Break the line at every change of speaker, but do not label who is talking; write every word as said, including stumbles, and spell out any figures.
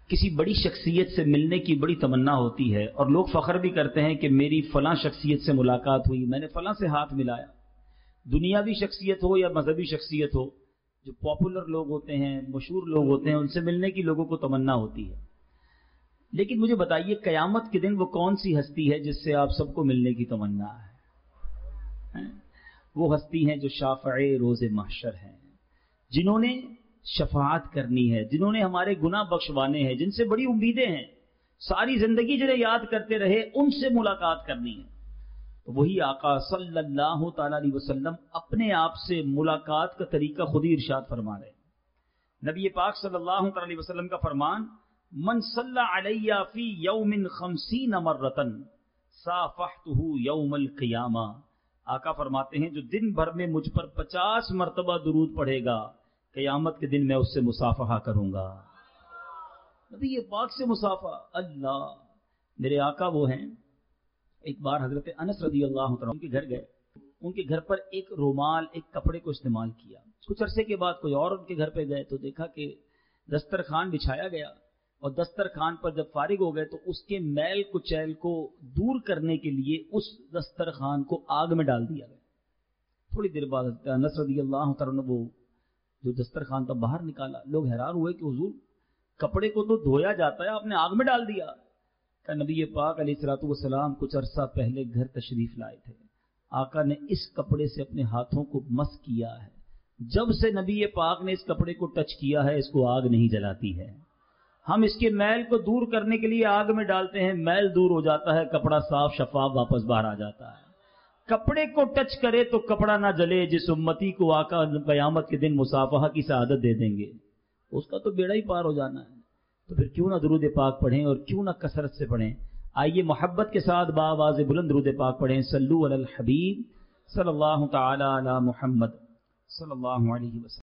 کسی بڑی شخصیت سے ملنے کی بڑی تمنا ہوتی ہے اور لوگ فخر بھی کرتے ہیں کہ میری فلاں شخصیت سے ملاقات ہوئی، میں نے فلاں سے ہاتھ ملایا. دنیاوی شخصیت ہو یا مذہبی شخصیت ہو، جو پاپولر لوگ ہوتے ہیں، مشہور لوگ ہوتے ہیں، ان سے ملنے کی لوگوں کو تمنا ہوتی ہے. لیکن مجھے بتائیے قیامت کے دن وہ کون سی ہستی ہے جس سے آپ سب کو ملنے کی تمنا ہے؟ وہ ہستی ہیں جو شافع روز محشر ہیں، جنہوں نے شفاعت کرنی ہے، جنہوں نے ہمارے گناہ بخشوانے ہیں، جن سے بڑی امیدیں ہیں، ساری زندگی جنہیں یاد کرتے رہے، ان سے ملاقات کرنی ہے. تو وہی آقا صلی اللہ تعالی علیہ وسلم اپنے آپ سے ملاقات کا طریقہ خود ہی ارشاد فرما رہے ہیں. نبی پاک صلی اللہ تعالی علیہ وسلم کا فرمان، من صلی علی فی یوم خمسین مرتن صافحتہ یوم القیامہ. آقا فرماتے ہیں جو دن بھر میں مجھ پر پچاس مرتبہ درود پڑھے گا، قیامت کے دن میں اس سے مصافحہ کروں گا. نبی یہ پاک سے مصافحہ، اللہ میرے آقا وہ ہیں. ایک بار حضرت انس رضی اللہ عنہ ان کے گھر گئے، ان کے گھر پر ایک رومال، ایک کپڑے کو استعمال کیا. کچھ عرصے کے بعد کوئی اور ان کے گھر پہ گئے تو دیکھا کہ دسترخوان بچھایا گیا، اور دسترخوان پر جب فارغ ہو گئے تو اس کے میل کچیل کو دور کرنے کے لیے اس دسترخوان کو آگ میں ڈال دیا گیا. تھوڑی دیر بعد حضرت انس رضی اللہ عنہ وہ جو دسترخوان تھا باہر نکالا. لوگ حیران ہوئے کہ حضور کپڑے کو تو دھویا جاتا ہے، آپ نے آگ میں ڈال دیا. کہ نبی پاک علیہ الصلوۃ والسلام کچھ عرصہ پہلے گھر تشریف لائے تھے، آقا نے اس کپڑے سے اپنے ہاتھوں کو مس کیا ہے. جب سے نبی پاک نے اس کپڑے کو ٹچ کیا ہے اس کو آگ نہیں جلاتی ہے. ہم اس کے میل کو دور کرنے کے لیے آگ میں ڈالتے ہیں، میل دور ہو جاتا ہے، کپڑا صاف شفاف واپس باہر آ جاتا ہے. کپڑے کو ٹچ کرے تو کپڑا نہ جلے. جس امتی کو آقا قیامت کے دن مصافحہ کی سعادت دے دیں گے اس کا تو بیڑا ہی پار ہو جانا ہے. تو پھر کیوں نہ درود پاک پڑھیں اور کیوں نہ کثرت سے پڑھیں. آئیے محبت کے ساتھ بآواز بلند درود پاک پڑھیں. صلو علی الحبیب صلی اللہ تعالی علی محمد صلی اللہ علیہ وسلم.